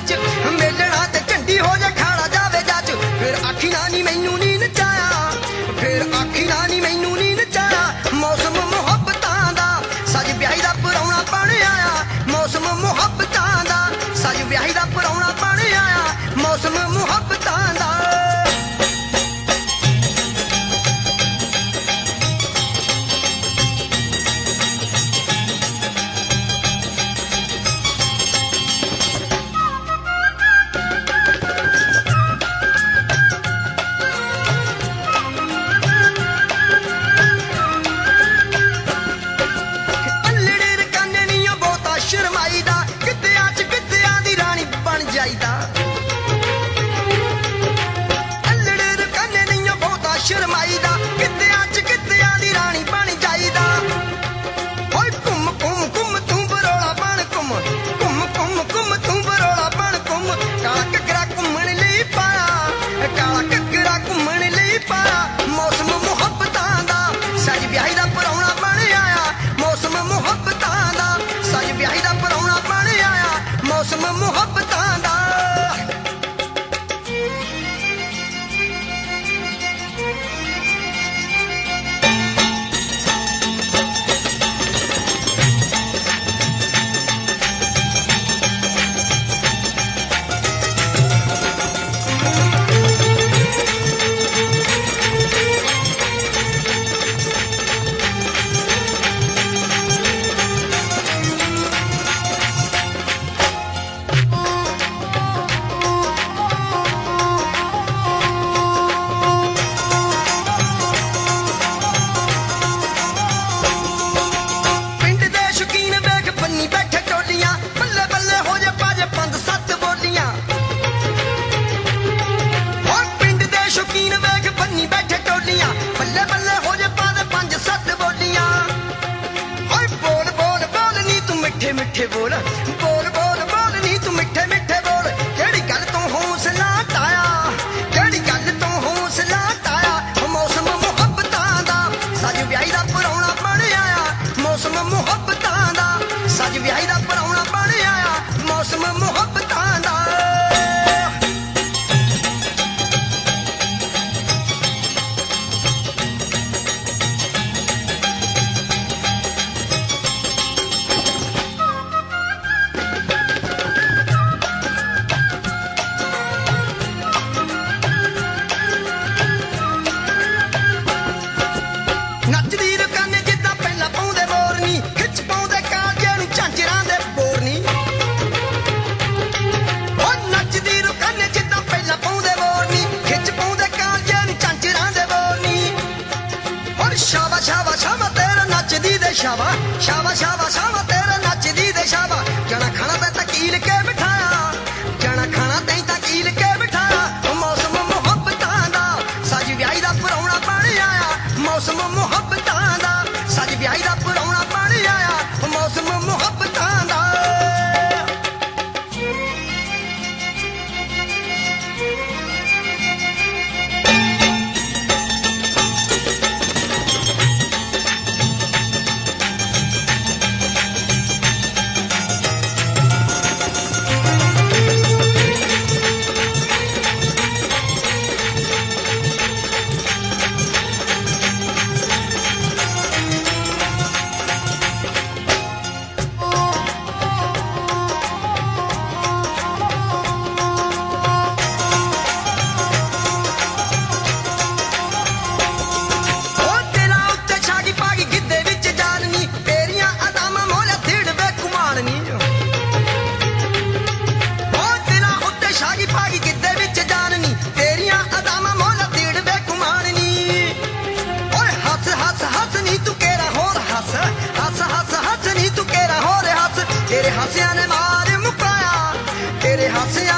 सच मेलना ते झंडी हो जाए खाड़ा जावे जज फिर आखी ना नी मैनू नी नचाया फिर आखी ना नी मैनू नी नचाया मौसम मुहब्बतां दा सज ब्याही दा परौना बन आया मौसम मुहब्बतां दा सज ब्याही दा परौना बन आया मौसम मुहब्बतां दा मौसम मुहब्बतां दा मिठे बोल बोल बोल बोल नी तू मिठे मिठे बोल केड़ी गल तू हौसला टाया केड़ी गल तू हौसला टाया मौसम मुहब्बतां दा सज ब्याही दा परौना बन आया मौसम मुहब्बतां दा सज ब्याही दा परौना बन आया मौसम मुहब्बतां दा शाबा शाबा शाबा शाबा तेरा नचदी दे शाबा जना खाना ते तकील के बिठाया जना खाना ते तकील के बिठाया मौसम मुहब्बतां दा सज ब्याही दा परौना बन आया मौसम मुहब्बतां दा सज ब्याही दा परौना बन आया मौसम मुहब्बतां दा तेरे हासिया ने मार मुकाया तेरे हासिया